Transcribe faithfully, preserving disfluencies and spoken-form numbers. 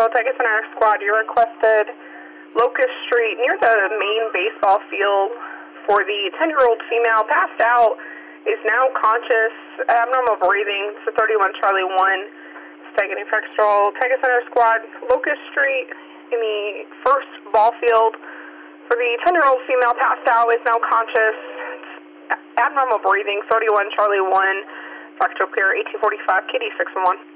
Patrol, Tiger Center Squad, you requested Locust Street near the main baseball field for the ten-year-old female passed out, is now conscious, abnormal breathing. It's a thirty-one Charlie one. Tiger Patrol, Tiger Center Squad, Locust Street in the first ball field for the ten-year-old female passed out, is now conscious. It's abnormal breathing, thirty-one Charlie one. Foxtrot Clear, eighteen forty-five, Kitty six one one.